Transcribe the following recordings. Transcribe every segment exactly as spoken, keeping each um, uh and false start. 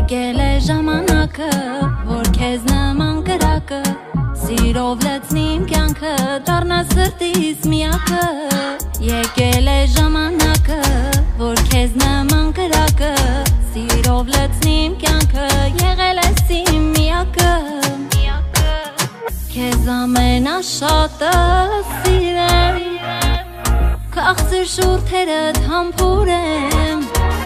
Եկել է ժամանակը, որ քեզ նման կրակը սիրով լցնի իմ կյանքը, դառնա սրտիս միակը։ Եկել է ժամանակը, որ քեզ նման կրակը սիրով լցնի իմ կյանքը, եղել ես իմ միակը։ Քեզ ամենաշատը սիրեմ, քաղցր շուրթերդ համբուրեմ,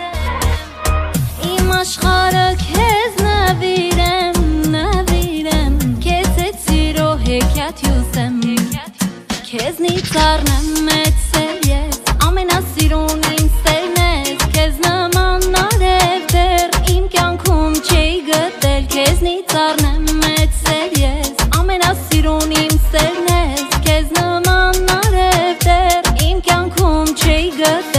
իմ աշխարհը քեզ նվիրեմ, նվիրեմ, քեզ հետ սիրո հեքիաթ հյուսեմ, քեզնից առնեմ մեծ սեր ես, ամենասիրուն իմ սերն ես, քեզ նման արև դեռ իմ կյանքում չէի գտել, քեզնից առնեմ մեծ սեր ես, ամենասիրուն իմ սերն ես, քեզ նման արև դեռ իմ կյանքում չէի գտել։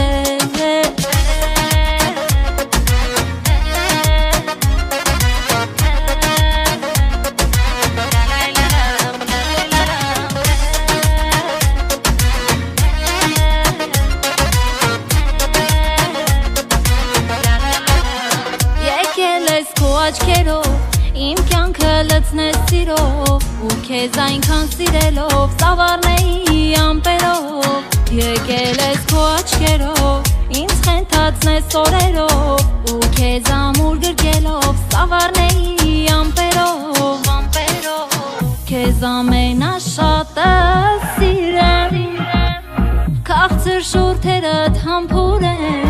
Աչքերով իմ կյանքը լցնես սիրով ու քեզ այնքան սիրելով ծավառնեի ամպերով եկել ես քո աչքերով ինձ խենթացնես օրերով ու քեզ ամուր գրկելով ծավառնեի ամպերով ամպերով քեզ ամենաշատը սիրեմ քաղցր շուրթերդ համբուրեմ